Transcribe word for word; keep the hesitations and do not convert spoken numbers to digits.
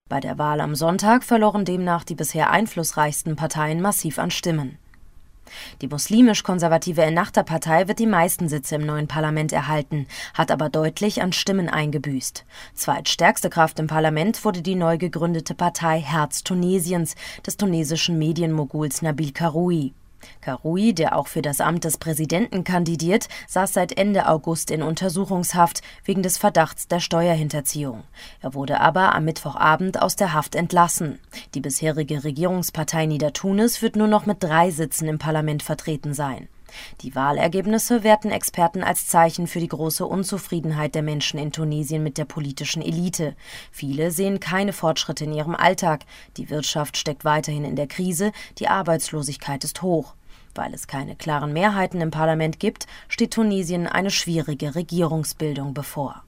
Bei der Wahl am Sonntag verloren demnach die bisher einflussreichsten Parteien massiv an Stimmen. Die muslimisch-konservative Ennahda-Partei wird die meisten Sitze im neuen Parlament erhalten, hat aber deutlich an Stimmen eingebüßt. Zweitstärkste Kraft im Parlament wurde die neu gegründete Partei Herz Tunesiens des tunesischen Medienmoguls Nabil Karoui. Karoui, der auch für das Amt des Präsidenten kandidiert, saß seit Ende August in Untersuchungshaft wegen des Verdachts der Steuerhinterziehung. Er wurde aber am Mittwochabend aus der Haft entlassen. Die bisherige Regierungspartei Nider Tunis wird nur noch mit drei Sitzen im Parlament vertreten sein. Die Wahlergebnisse werten Experten als Zeichen für die große Unzufriedenheit der Menschen in Tunesien mit der politischen Elite. Viele sehen keine Fortschritte in ihrem Alltag. Die Wirtschaft steckt weiterhin in der Krise, die Arbeitslosigkeit ist hoch. Weil es keine klaren Mehrheiten im Parlament gibt, steht Tunesien eine schwierige Regierungsbildung bevor.